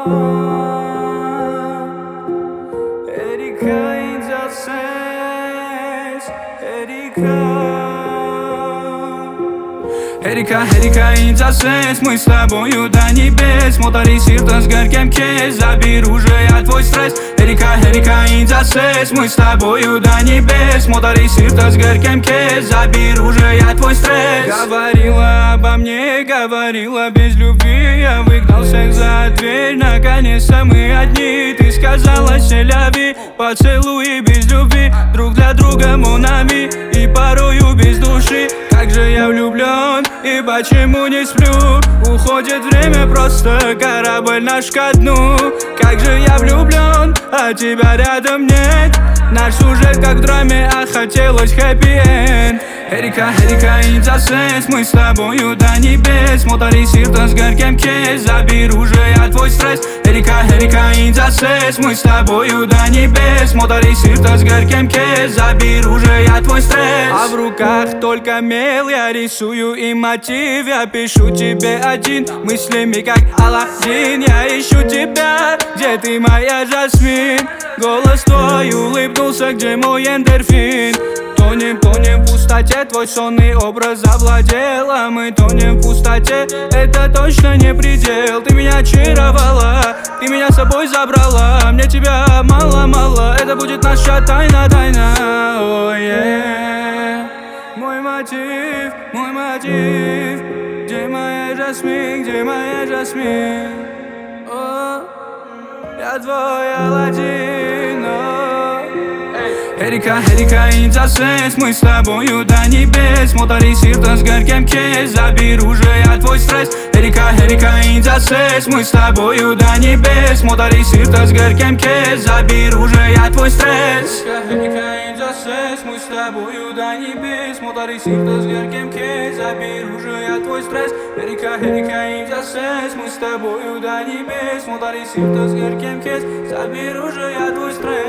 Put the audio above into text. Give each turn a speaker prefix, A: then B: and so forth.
A: Erika in the sense, Erika. Эрика, in the sense, мы с тобою до небес. Мотори сирта с горьким кейс, заберу же я твой стресс. Эрика, in the sense, мы с тобою до небес. Мотори сирта с горьким кейс, заберу же я твой стресс. Говорила обо мне, говорила без любви. Я выгнал всех за дверь, наконец-то мы одни. Ты сказала селяви, поцелуи без любви. Друг для друга монами, и порою без души. Как же я влюблен, и почему не сплю? Уходит время, просто корабль наш ко дну. Как же я влюблен, а тебя рядом нет. Наш сюжет как в драме, а хотелось хэппи-энд. Эрика, in the sense, мы с тобою до небес. Мотори сирта с горьким кейс, заберу же я твой стресс. Эрика, in the sense, мы с тобою до небес. Мотори сирта с горьким кейс, заберу же я твой стресс. А в руках только мел, я рисую и мотив. Я пишу тебе один, мыслями как Аладдин. Я ищу тебя, где ты, моя Жасмин? Голос твой улыбнулся, где мой эндорфин? Тонем в пустоте, твой сонный образ завладел. А мы тонем в пустоте, это точно не предел. Ты меня очаровала, ты меня с собой забрала. Мне тебя мало, это будет наша тайна. Oh, yeah. Мой мотив, где моя Жасмин, где моя Жасмин? О, я твой Аладдин. Эрика, in the sense, мы с тобою до небес. Мотори сирта с горьким кейс, заберу же я твой стресс. Эрика, in the sense, мы с тобою до небес. Мотори сирта с горьким кейс, заберу же я твой стресс. Эрика, in the sense, мы с тобою до небес. Мотори сирта с горьким кейс, заберу же я твой стресс. Эрика, in the sense, мы с тобою до небес. Мотори сирта с горьким кейс, заберу же я твой стресс.